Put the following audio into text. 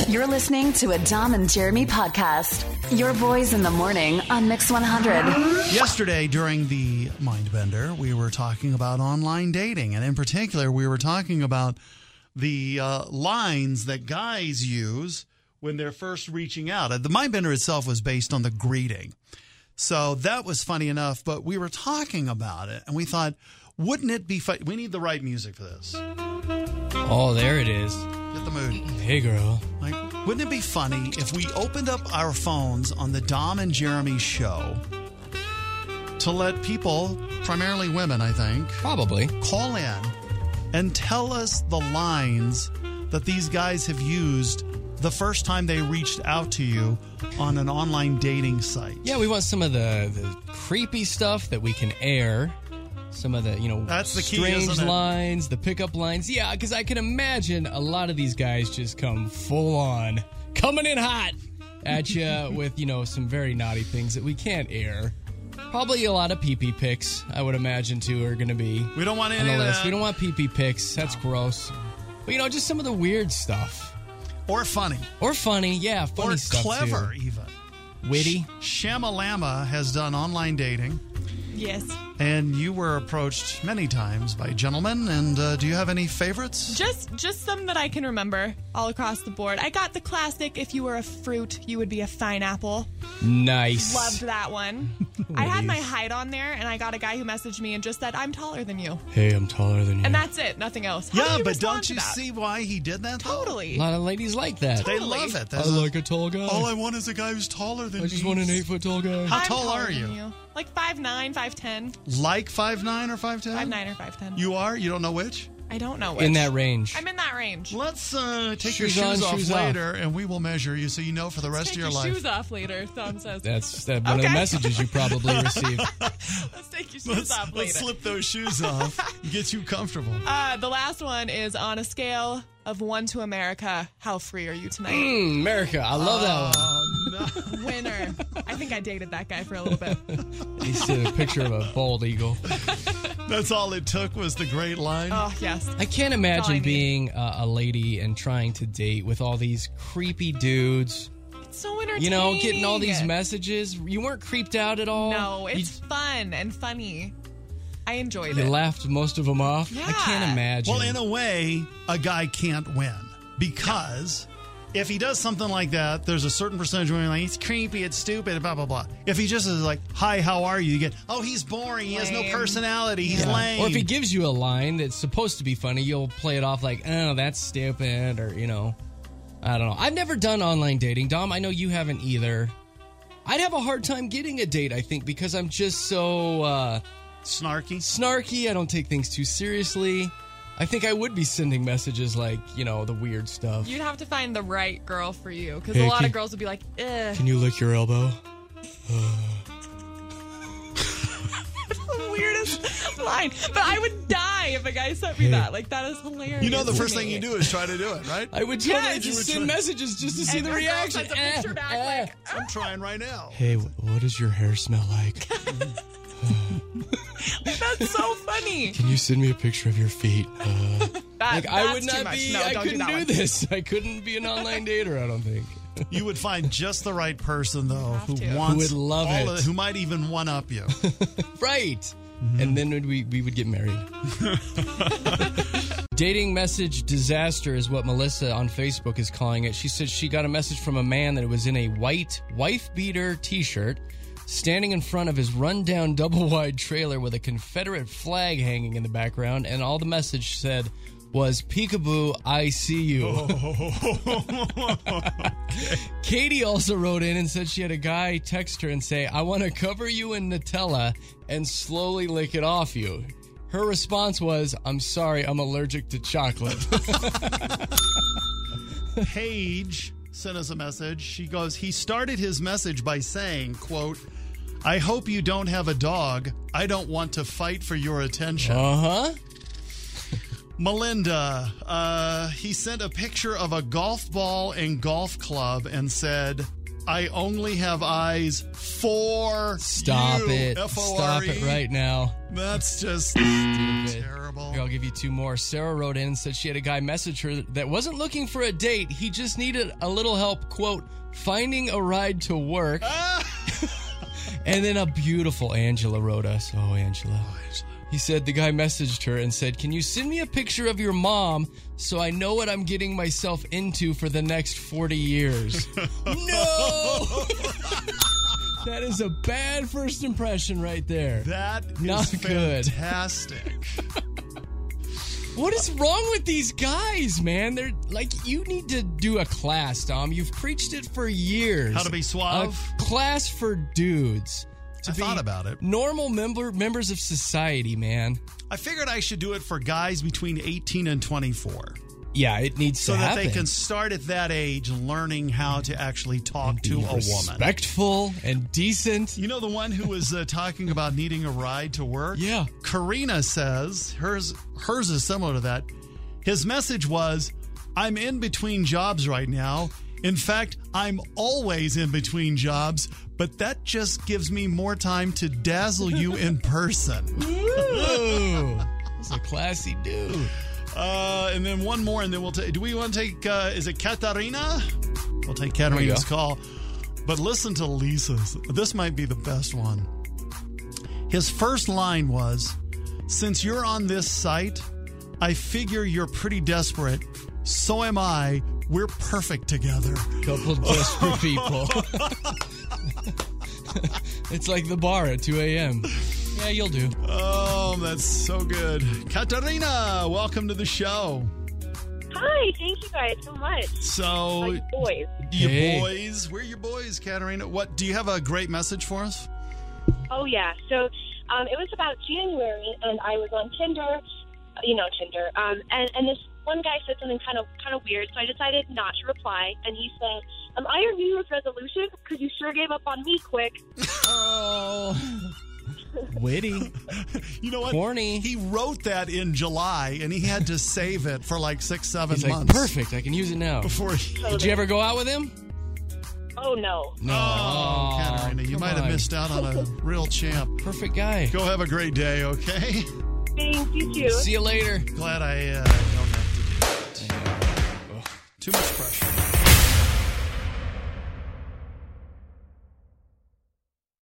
You're listening to a Dom and Jeremy podcast. Your boys in the morning on Mix 100. Yesterday, during the Mindbender, we were talking about online dating. And in particular, we were talking about the lines that guys use when they're first reaching out. The Mindbender itself was based on the greeting. So that was funny enough, but we were talking about it, and we thought, wouldn't it be fun? We need the right music for this. Oh, there it is. Get the mood. Hey, girl. Like, wouldn't it be funny if we opened up our phones on the Dom and Jeremy show to let people, primarily women, I think, Probably. call in and tell us the lines that these guys have used the first time they reached out to you on an online dating site? Yeah, we want some of the creepy stuff that we can air. Some of the, That's the key, strange isn't it? lines, the pickup lines. Yeah, because I can imagine a lot of these guys just come full on, coming in hot at you with, some very naughty things that we can't air. Probably a lot of pee-pee pics, I would imagine, too, are going to be We don't want on any the of list. that. We don't want pee-pee pics. That's gross. But, just some of the weird stuff. Or funny. Or funny, yeah, funny Or stuff, clever, too. even. Witty. Shamalama has done online dating. Yes. And you were approached many times by gentlemen. And do you have any favorites? Just some that I can remember all across the board. I got the classic, if you were a fruit, you would be a fine apple. Nice. Loved that one. I had my height on there, and I got a guy who messaged me and just said, I'm taller than you. Hey, I'm taller than you. And that's it. Nothing else. How do Yeah, you but respond don't to you that? see why he did that? though? Totally. A lot of ladies like that. They Totally. love it. I like a tall guy. All I want is a guy who's taller than me. I just want an 8-foot-tall guy. How I'm tall taller are than you? Like 5'9", 5'10". Like 5'9" or 5'10"? 5'9" or 5'10". You are? You don't know which? I don't know which. In that range. I'm in that range. Let's take your Shoes on, shoes off shoes later, and we will measure you so you know for the rest Take of your your life. shoes off later, Thom says. That's one of the Okay. messages you probably received. Let's take your shoes off Let's later. slip those shoes off and get you comfortable. The last one is on a scale of 1 to America. How free are you tonight? America. I love that one. Winner. I think I dated that guy for a little bit. He sent a picture of a bald eagle. That's all it took was the great line. Oh, yes. I can't all I imagine need. being a lady and trying to date with all these creepy dudes. It's so entertaining. Getting all these messages. You weren't creeped out at all? No, it's fun and funny. I enjoyed You it. laughed most of them off? Yeah. I can't imagine. Well, in a way, a guy can't win because if he does something like that, there's a certain percentage of women like, it's creepy, it's stupid, blah, blah, blah. If he just is like, hi, how are you? You get, oh, he's boring. He has no Lame. personality. He's Yeah. lame. Or if he gives you a line that's supposed to be funny, you'll play it off like, oh, that's stupid, or, I don't know. I've never done online dating. Dom, I know you haven't either. I'd have a hard time getting a date, I think, because I'm just so Snarky. snarky. I don't take things too seriously. I think I would be sending messages like, the weird stuff. You'd have to find the right girl for you because Hey, a lot can- of girls would be like, ugh. Can you lick your elbow? The weirdest line. But I would die if a guy sent me that. Like, that is hilarious. You know the to first me. thing you do is try to do it, right? I would totally Yes, you just would send try- messages just to see And the your girl reaction. sends a picture back like, I'm trying right now. Hey, what does your hair smell like? that's so funny. Can you send me a picture of your feet? I That's would too not much. be. No, I don't do couldn't that do one. this. I couldn't be an online dater. I don't think. You would find just the right person, though, have who to. wants Who would love all it. of who might even one-up you. Right. And then we would get married. Dating message disaster is what Melissa on Facebook is calling it. She said she got a message from a man that was in a white wife-beater t-shirt, standing in front of his rundown double-wide trailer with a Confederate flag hanging in the background, and all the message said was, "Peekaboo, I see you." Katie also wrote in and said she had a guy text her and say, "I want to cover you in Nutella and slowly lick it off you." Her response was, "I'm sorry, I'm allergic to chocolate." Paige sent us a message. She goes, he started his message by saying, quote, "I hope you don't have a dog. I don't want to fight for your attention." Uh-huh. Melinda, he sent a picture of a golf ball and golf club and said, I only have eyes for Stop you. it. F-O-R-E. Stop it right now. That's just Stupid. terrible. Here, I'll give you two more. Sarah wrote in and said she had a guy message her that wasn't looking for a date. He just needed a little help, quote, finding a ride to work. And then a beautiful Angela wrote us. Oh, Angela. He said the guy messaged her and said, can you send me a picture of your mom so I know what I'm getting myself into for the next 40 years? No! That is a bad first impression right there. That is Not good. fantastic. What is wrong with these guys, man? They're like, you need to do a class, Dom. You've preached it for years. How to be suave? A class for dudes. I thought about it. Normal members of society, man. I figured I should do it for guys between 18 and 24. Yeah, it needs So to that happen. they can start at that age learning how to actually talk to a woman. Respectful and decent. You know the one who was talking about needing a ride to work? Yeah. Karina says, hers is similar to that. His message was, I'm in between jobs right now. In fact, I'm always in between jobs, but that just gives me more time to dazzle you in person. Ooh, that's a classy dude. And then one more, and then we'll take. Do we want to take? Is it Katarina? We'll take Katarina's call. But listen to Lisa's. This might be the best one. His first line was, "Since you're on this site, I figure you're pretty desperate. So am I. We're perfect together." Couple desperate people. It's like the bar at 2 a.m. Yeah, you'll do. Oh, that's so good. Katarina, welcome to the show. Hi, thank you guys so much. So, Like boys. you Hey. boys, we're your boys, Katarina. What, do you have a great message for us? Oh yeah. So it was about January, and I was on Tinder. You know Tinder. And this one guy said something kind of weird, so I decided not to reply. And he said, "Am I your New Year's resolution? Because you sure gave up on me quick." Oh. Witty. You know what? Corny. He wrote that in July, and he had to save it for like 6-7 He's like, months. perfect, I can use it now. Before he... Did you ever go out with him? Oh no. No. Oh, Katarina, you come might have on. missed out on a real champ. Perfect guy. Go have a great day, okay? Thanks, you too. See you later. Glad I don't have to do it. Too much pressure.